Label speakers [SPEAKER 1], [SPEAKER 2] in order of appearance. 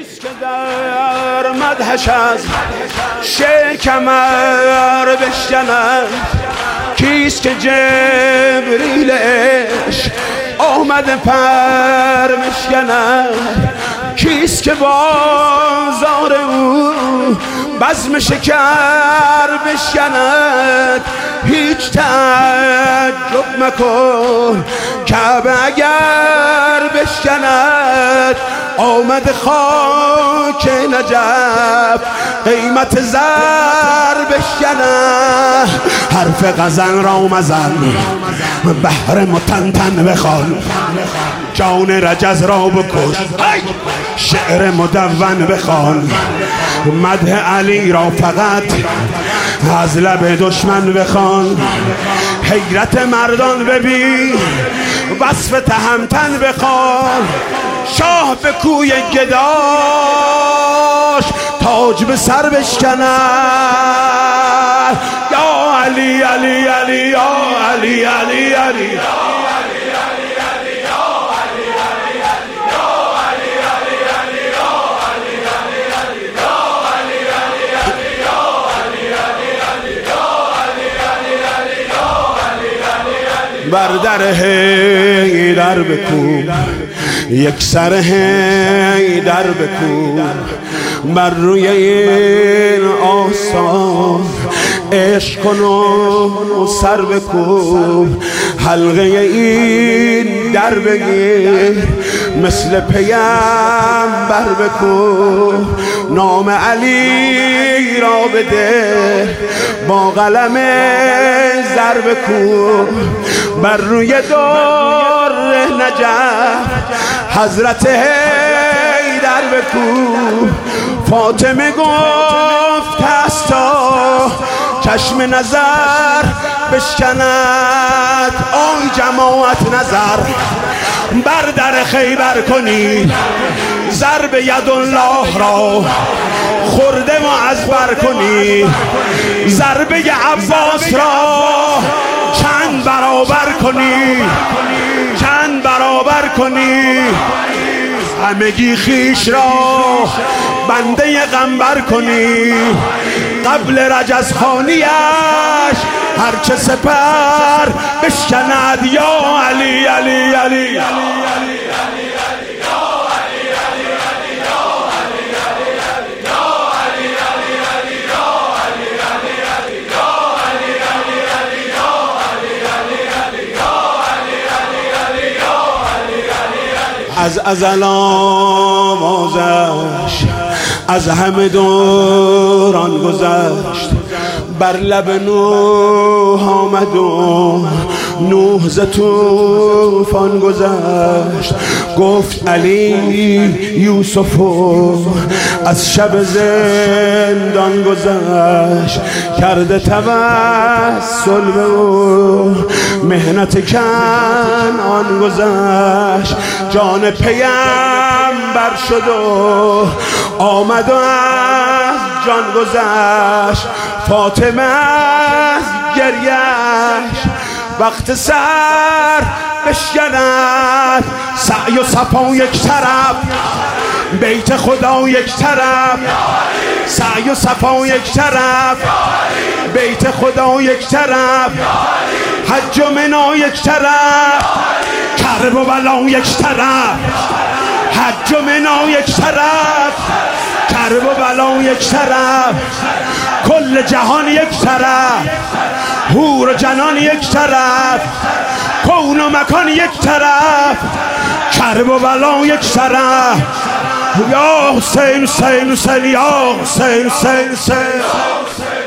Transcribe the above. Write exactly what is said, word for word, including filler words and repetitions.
[SPEAKER 1] کیست که در مدحش از شعر کمر بشکند؟ کیست که جبریل عشق آمده پر بشکند؟ کیست که بازار او بزم شکر بشکند؟ هیچ تعجب مکن کعبه اگر بشکند. آمد خاک نجف قیمت زر بشکند. حرف غزل را مزن بحر متنتن بخوان، جان رجز را بکش شعر مدون بخوان. مدح علی را فقط از لب دشمن بخوان. حیرت مردان ببین وصف تهمتن بخوان. شاه به کوی گداش تاج به سر بشکند. یا علی علی علی یا علی علی علی بر در حیدر بکوب، یک سر حیدر بکوب. بر روی این آسان عشق کن و سر بکوب. حلقه این در بگیر مثل پیمبر بکوب. نام علی را بده با قلم زر بکوب. بر روی دور نجف حضرت حیدر بکوب. فاطمه گفت است تا چشم نظر بشکند. آی جماعت نظر بر در خیبر کنید. ضرب یدالله را خورده معذبر کنید. ضربه عباس را چند برابر کنید، چند برابر کنید. همگی خیش را بنده غمبر کنید. قبل رجزخانیش هرچه سپر بشکند. یا علی علی علی از ازل آوازش از همه دوران گذشت. بر لب نوح آمد و نوح ز طوفان گذشت. گفت علی یوسف از شب زندان گذشت. کرده توسل به مهنت کنعان گذشت. جان پیمبر شد و آمد و از جان گذشت. فاطمه از گریش وقت سر بشکند. سعی و صفا یک طرف، بیت خدا یک طرف. سعی و صفا یک طرف، بیت خدا یک طرف. حج و منا یک طرف، کرب و بلا یک طرف. حج و منا یک طرف، کرب و بلا یک طرف. کل جهان یک طرف، حور و جنان یک طرف. کون و مکان یک طرف، کرب و بلا یک طرف. یا حسین حسین حسین یا حسین حسین حسین